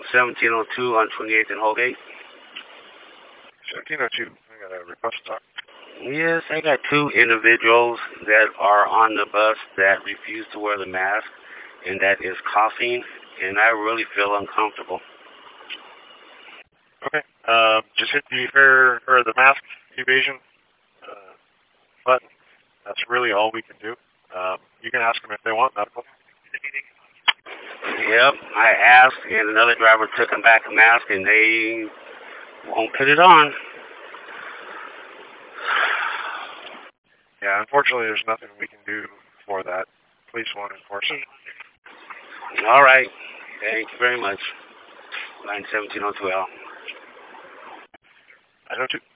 1702 on 28th and Holgate. 1702. I got a request to talk. Yes, I got two individuals that are on the bus that refuse to wear the mask, and that is coughing, and I really feel uncomfortable. Okay. Just hit the fair or the mask evasion button. That's really all we can do. You can ask them if they want medical. Yep, I asked, and another driver took them back a mask, and they won't put it on. Yeah, unfortunately, there's nothing we can do for that. Police won't enforce it. All right. Thank you very much. Line 1702L. I know too.